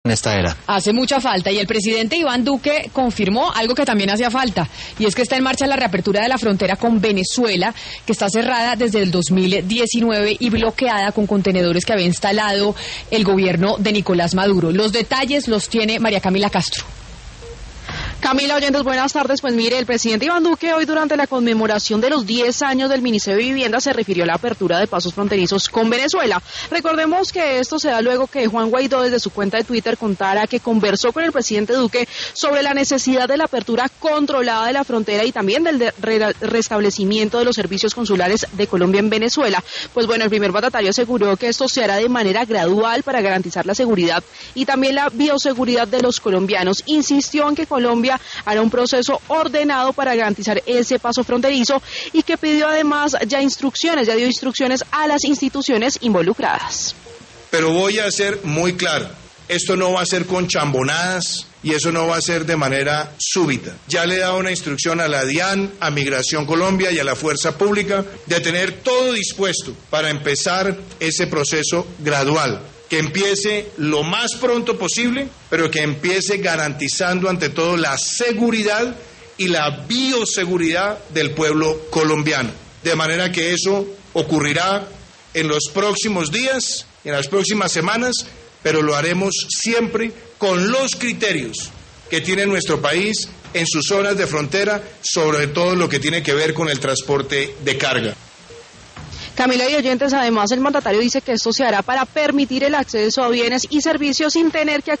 en esta era. Hace mucha falta, y el presidente Iván Duque confirmó algo que también hacía falta, y es que está en marcha la reapertura de la frontera con Venezuela, que está cerrada desde el 2019 y bloqueada con contenedores que había instalado el gobierno de Nicolás Maduro. Los detalles los tiene María Camila Castro. Camila, oyentes, buenas tardes. Pues mire, el presidente Iván Duque hoy durante la conmemoración de los 10 años del Ministerio de Vivienda se refirió a la apertura de pasos fronterizos con Venezuela. Recordemos que esto se da luego que Juan Guaidó desde su cuenta de Twitter contara que conversó con el presidente Duque sobre la necesidad de la apertura controlada de la frontera y también del restablecimiento de los servicios consulares de Colombia en Venezuela. Pues bueno, el primer mandatario aseguró que esto se hará de manera gradual para garantizar la seguridad y también la bioseguridad de los colombianos. Insistió en que Colombia hará un proceso ordenado para garantizar ese paso fronterizo y que pidió además ya dio instrucciones a las instituciones involucradas. Pero voy a ser muy claro, esto no va a ser con chambonadas y eso no va a ser de manera súbita. Ya le he dado una instrucción a la DIAN, a Migración Colombia y a la Fuerza Pública de tener todo dispuesto para empezar ese proceso gradual, que empiece lo más pronto posible, pero que empiece garantizando ante todo la seguridad y la bioseguridad del pueblo colombiano. De manera que eso ocurrirá en los próximos días, en las próximas semanas, pero lo haremos siempre con los criterios que tiene nuestro país en sus zonas de frontera, sobre todo lo que tiene que ver con el transporte de carga. Camila y oyentes, además el mandatario dice que esto se hará para permitir el acceso a bienes y servicios sin tener que